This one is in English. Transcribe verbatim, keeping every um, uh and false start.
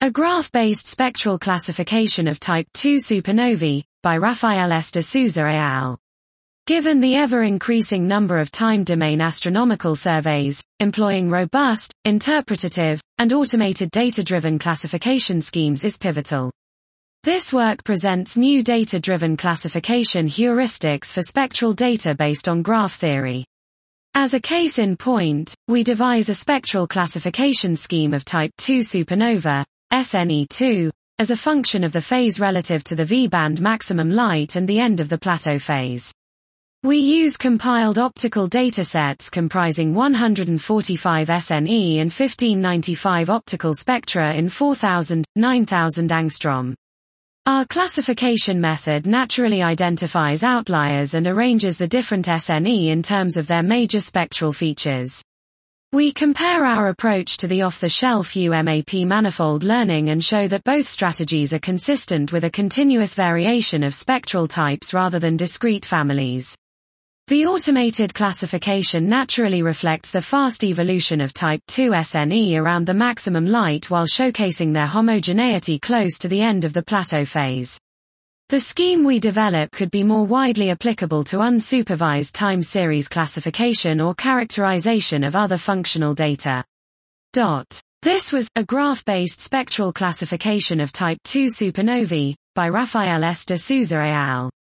A graph-based spectral classification of type two supernovae, by Rafael S. de Souza et al. Given the ever-increasing number of time-domain astronomical surveys, employing robust, interpretative, and automated data-driven classification schemes is pivotal. This work presents new data-driven classification heuristics for spectral data based on graph theory. As a case in point, we devise a spectral classification scheme of type two supernova, S N E two, as a function of the phase relative to the V-band maximum light and the end of the plateau phase. We use compiled optical datasets comprising one hundred forty-five S N E and fifteen ninety-five optical spectra in four thousand, nine thousand angstrom. Our classification method naturally identifies outliers and arranges the different S N E in terms of their major spectral features. We compare our approach to the off-the-shelf U M A P manifold learning and show that both strategies are consistent with a continuous variation of spectral types rather than discrete families. The automated classification naturally reflects the fast evolution of type two S N E around the maximum light while showcasing their homogeneity close to the end of the plateau phase. The scheme we develop could be more widely applicable to unsupervised time series classification or characterization of other functional data. This was a graph-based spectral classification of type two supernovae by Rafael S. de Souza et al.